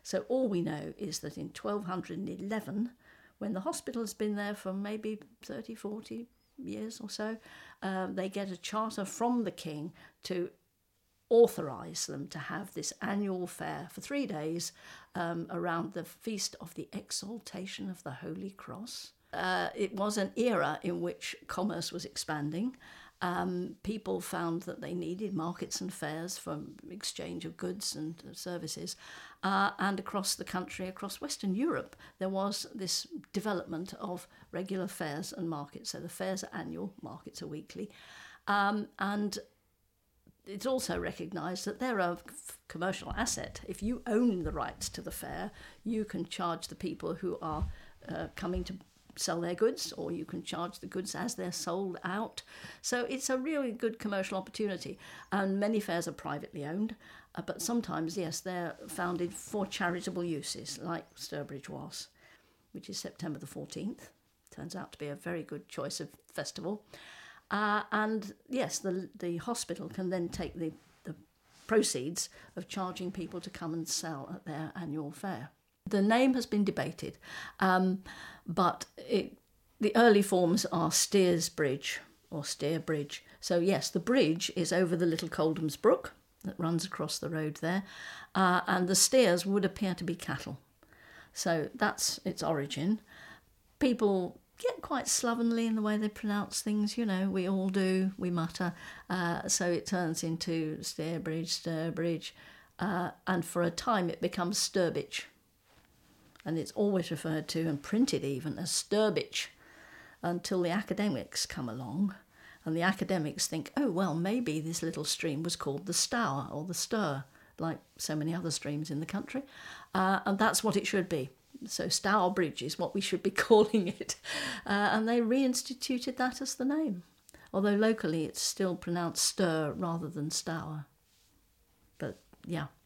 So all we know is that in 1211, when the hospital has been there for maybe 30, 40 years or so, they get a charter from the king to authorise them to have this annual fair for 3 days around the feast of the Exaltation of the Holy Cross. It was an era in which commerce was expanding. People found that they needed markets and fairs for exchange of goods and services. And across the country, across Western Europe, there was this development of regular fairs and markets. So the fairs are annual, markets are weekly. And it's also recognised that they're a commercial asset. If you own the rights to the fair, you can charge the people who are coming to sell their goods, or you can charge the goods as they're sold out. So it's a really good commercial opportunity. And many fairs are privately owned, but sometimes, yes, they're founded for charitable uses, like Sturbridge was, which is September the 14th. Turns out to be a very good choice of festival. And yes, the hospital can then take the proceeds of charging people to come and sell at their annual fair. The name has been debated, but the early forms are Steersbridge or Steerbridge. So yes, the bridge is over the Little Coldham's Brook that runs across the road there, and the steers would appear to be cattle. So that's its origin. People get quite slovenly in the way they pronounce things, we all do, we mutter. So it turns into Sturbridge, and for a time it becomes Sturbridge. And it's always referred to and printed even as Sturbridge until the academics come along. And the academics think, oh, well, maybe this little stream was called the Stour or the Stour, like so many other streams in the country. And that's what it should be. So Stourbridge is what we should be calling it. And they reinstituted that as the name. Although locally it's still pronounced Stir rather than Stour. But yeah.